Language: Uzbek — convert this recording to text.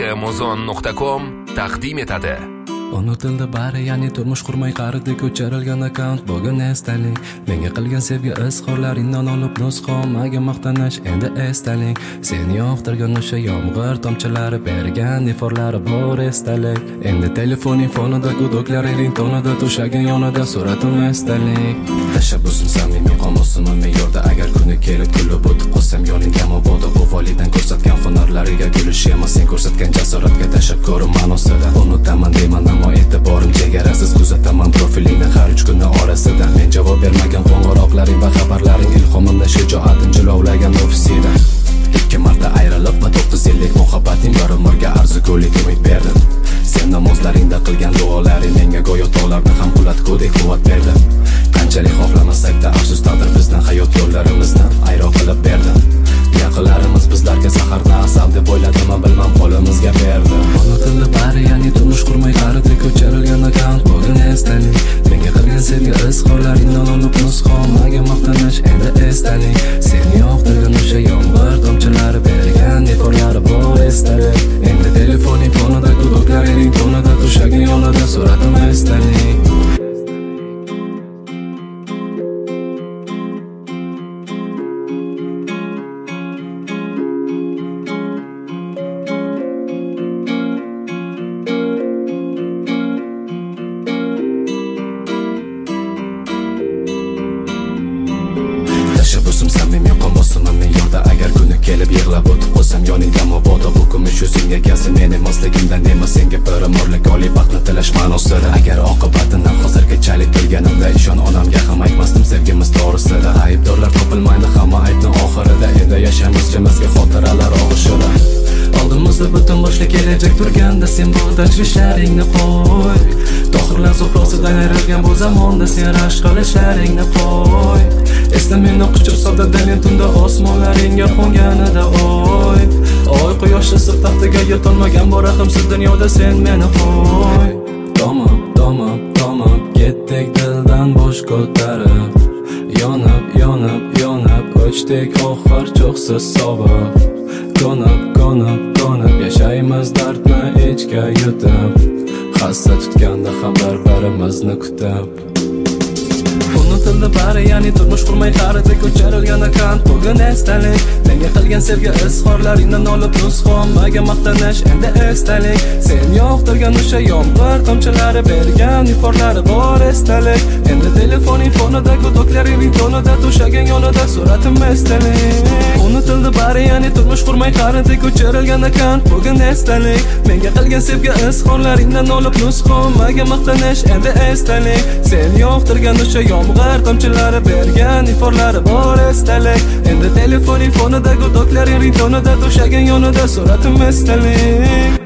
Amazon.com taqdim etadi. Unutildi bari, ya'ni turmush qurmay qaridi ko'chirilgan akkaunt bugun esdalik. Menga qilgan sevgi izhorlaringdan olib nusxomaga maqtanish endi esdalik. Seni yoqtirgan o'sha yomg'ir tomchilari bergan iforlari bor esdalik. Endi telefoning fonida gudoklaring ringtonida to'shaging yonida suratim esdalik. Tashabbusim samimiy qomusim me'yorda, agar kuni kelib kulib o'tib qolsam yoningda mabodo bu validan ko'rsatgan hunarlariga gulish emas, sen ko'rsatgan jasoratga tashakkurim ma'nosida. Unutaman deyman ammo e'tiborim chegarasiz, kuzataman profilingni har 3 kunni orasida. Men javob bermagan qo'ng'iroqlaring va xabarlaring ilhomimda shijoatim jilovlagan ofisida. 2 marta ayrilib va 9 yillik muhabbating bir umrga arzigulik umid berdim. Sen namozlaringda qilgan duolaring menga go'yo tog'larni ham qulatgudek quvvat berdi. Qanchalik xohlamasak-da afsus taqdir bizdan hayot yo'llarimizni ayro qilib berdi. Yaqinlarimiz bizlarga saharda asal deb o'yladim, bilmam qo'limizga berdi. Unutildi bari, ya'ni turmush qurmay qaridi ko'chirilgan akkaunt bugun esdalik. Menga qilgan sevgi izhorlaringdan olib nusxomaga maqtanish endi esdalik. Seni yoqtirgan o'sha yomg'ir tomchilari bergan iforlari bor esdalik. Endi telefoning fonida gudoklaring ringtonida to'shaging yonida suratim esdalik. Tashabbusim samimiy qomusim me'yorda, agar kuni kelib yig'lab o'tib qolsam yoningda mabodo bu kumush yuzingga kelsin meni emasligimdan emas, senga bir umrlik oliy baxtni tilash ma'nosida. Agar oqibatidan hozirgachalik bilganimda ishon onamga ham aytmasdim sevgimiz to'g'risida. Aybdorlar topilmaydi hamma aybni oxirida, endi yashaymiz jimizga xotiralar og'ishida. Oldimizda butun boshli kelajak turganda sen bu tashvishlaringni qo'y. Tohirlar zuhrosidan ayrilgan bu zamonda sen rashk qilishlaringni qo'y. Esla meni quchib sodda dalin tunda osmonlaringga qo'nganida oy. Oy quyosh isib taxtiga yetolmagan bu raqamsiz dunyoda sen meni qo'y. Tomib, tomib, tomib ketdik dildan bosh ko'tarib. Yonib, yonib, yonib o'chdik oxir cho'qsiz sovuq. Qo'nib, qo'nib, qo'nib yashaymiz dardni ichga yutib. Hassa tutganda ham bir-birimizni kutib. Unutildi bari, ya'ni turmush qurmay qaridi ko'chirilgan akkaunt bugun esdalik. Menga qilgan sevgi izhorlaringdan olib nusxomaga maqtanish endi esdalik. Sen yoqtirgan o'sha yomg'ir tomchilari bergan iforlari bor esdalik. Endi telefoning fonida gudoklaring ringtonida to'shaging yonida suratim esdalik. Unutildi bari, ya'ni turmush qurmay qaridi ko'chirilgan akkaunt bugun esdalik. Menga qilgan sevgi izhorlaringdan olib nusxomaga maqtanish endi esdalik. Sen yoqtirgan o'sha yomg'ir tomchilari bergan iforlari bor esdalik. Endi telefoning fonida gudoklaring ringtonida to'shaging yonida suratim esdalik.